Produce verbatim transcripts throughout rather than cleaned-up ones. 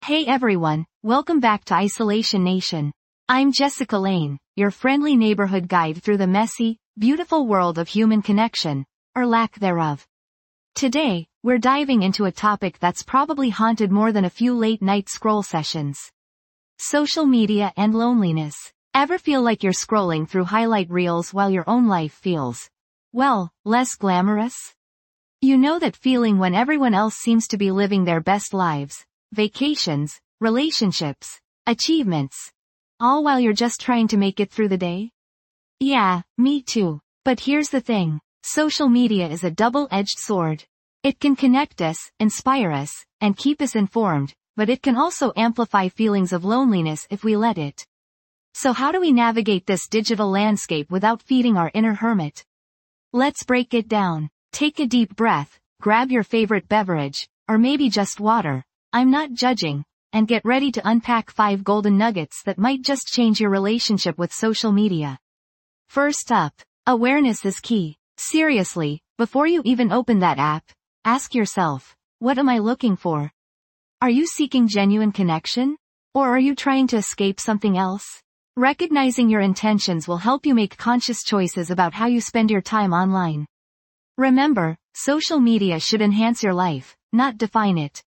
Hey everyone, welcome back to Isolation Nation. I'm Jessica Lane, your friendly neighborhood guide through the messy, beautiful world of human connection, or lack thereof. Today, we're diving into a topic that's probably haunted more than a few late-night scroll sessions. Social media and loneliness. Ever feel like you're scrolling through highlight reels while your own life feels, well, less glamorous? You know that feeling when everyone else seems to be living their best lives, vacations, relationships, achievements, all while you're just trying to make it through the day? Yeah, me too. But here's the thing. Social media is a double-edged sword. It can connect us, inspire us, and keep us informed, but it can also amplify feelings of loneliness if we let it. So how do we navigate this digital landscape without feeding our inner hermit? Let's break it down. Take a deep breath, grab your favorite beverage, or maybe just water, I'm not judging, and get ready to unpack five golden nuggets that might just change your relationship with social media. First up, awareness is key. Seriously, before you even open that app, ask yourself, what am I looking for? Are you seeking genuine connection? Or are you trying to escape something else? Recognizing your intentions will help you make conscious choices about how you spend your time online. Remember, social media should enhance your life, not define it.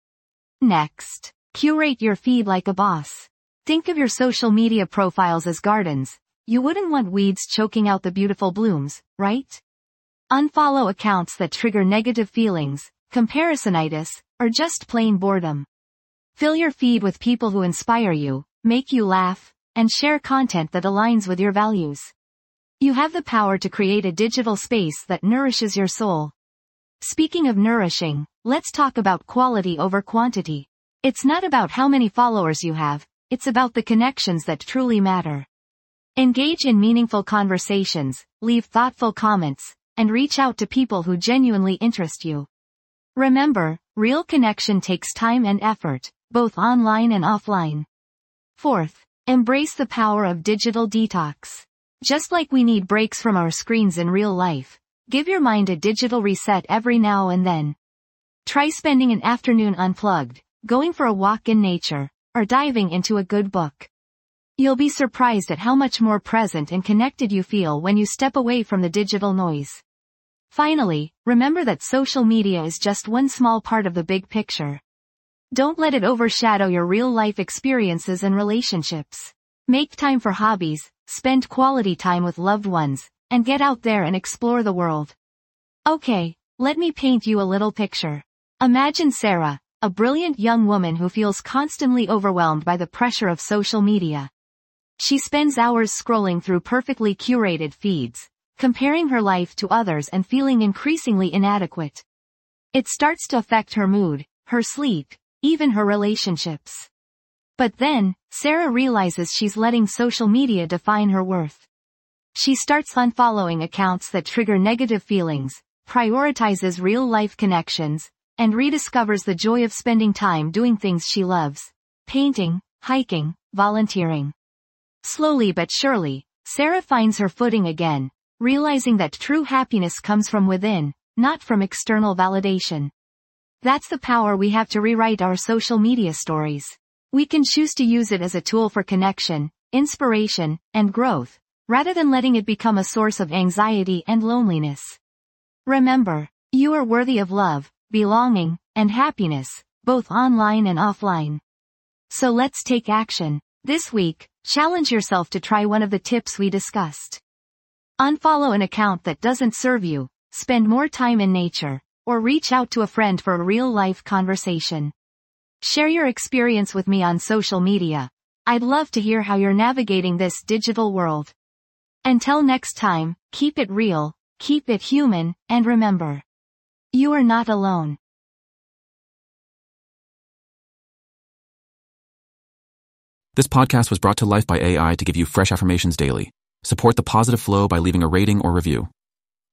Next, curate your feed like a boss. Think of your social media profiles as gardens. You wouldn't want weeds choking out the beautiful blooms, right? Unfollow accounts that trigger negative feelings, comparisonitis, or just plain boredom. Fill your feed with people who inspire you, make you laugh, and share content that aligns with your values. You have the power to create a digital space that nourishes your soul. Speaking of nourishing, let's talk about quality over quantity. It's not about how many followers you have, it's about the connections that truly matter. Engage in meaningful conversations, leave thoughtful comments, and reach out to people who genuinely interest you. Remember, real connection takes time and effort, both online and offline. Fourth, embrace the power of digital detox. Just like we need breaks from our screens in real life, give your mind a digital reset every now and then. Try spending an afternoon unplugged, going for a walk in nature, or diving into a good book. You'll be surprised at how much more present and connected you feel when you step away from the digital noise. Finally, remember that social media is just one small part of the big picture. Don't let it overshadow your real-life experiences and relationships. Make time for hobbies, spend quality time with loved ones, and get out there and explore the world. Okay, let me paint you a little picture. Imagine Sarah, a brilliant young woman who feels constantly overwhelmed by the pressure of social media. She spends hours scrolling through perfectly curated feeds, comparing her life to others and feeling increasingly inadequate. It starts to affect her mood, her sleep, even her relationships. But then, Sarah realizes she's letting social media define her worth. She starts unfollowing accounts that trigger negative feelings, prioritizes real-life connections, and rediscovers the joy of spending time doing things she loves: painting, hiking, volunteering. Slowly but surely, Sarah finds her footing again, realizing that true happiness comes from within, not from external validation. That's the power we have to rewrite our social media stories. We can choose to use it as a tool for connection, inspiration, and growth, rather than letting it become a source of anxiety and loneliness. Remember, you are worthy of love, belonging, and happiness, both online and offline. So let's take action. This week, challenge yourself to try one of the tips we discussed. Unfollow an account that doesn't serve you, spend more time in nature, or reach out to a friend for a real-life conversation. Share your experience with me on social media. I'd love to hear how you're navigating this digital world. Until next time, keep it real, keep it human, and remember, you are not alone. This podcast was brought to life by A I to give you fresh affirmations daily. Support the positive flow by leaving a rating or review.